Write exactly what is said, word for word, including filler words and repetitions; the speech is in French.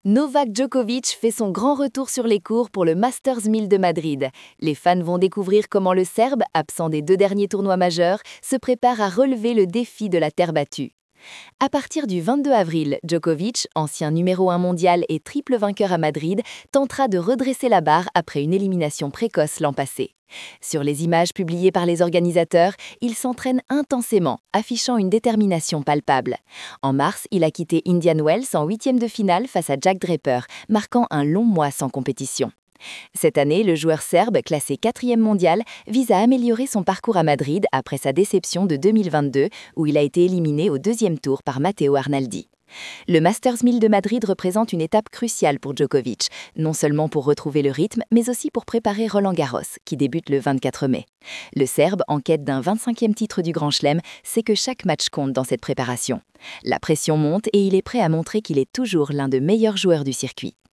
Novak Djokovic fait son grand retour sur les courts pour le Masters mille de Madrid. Les fans vont découvrir comment le Serbe, absent des deux derniers tournois majeurs, se prépare à relever le défi de la terre battue. À partir du vingt-deux avril, Djokovic, ancien numéro un mondial et triple vainqueur à Madrid, tentera de redresser la barre après une élimination précoce l'an passé. Sur les images publiées par les organisateurs, il s'entraîne intensément, affichant une détermination palpable. En mars, il a quitté Indian Wells en huitième de finale face à Jack Draper, marquant un long mois sans compétition. Cette année, le joueur serbe, classé quatrième mondial, vise à améliorer son parcours à Madrid après sa déception de deux mille vingt-deux, où il a été éliminé au deuxième tour par Matteo Arnaldi. Le Masters mille de Madrid représente une étape cruciale pour Djokovic, non seulement pour retrouver le rythme, mais aussi pour préparer Roland-Garros, qui débute le vingt-quatre mai. Le Serbe, en quête d'un vingt-cinquième titre du Grand Chelem, sait que chaque match compte dans cette préparation. La pression monte et il est prêt à montrer qu'il est toujours l'un des meilleurs joueurs du circuit.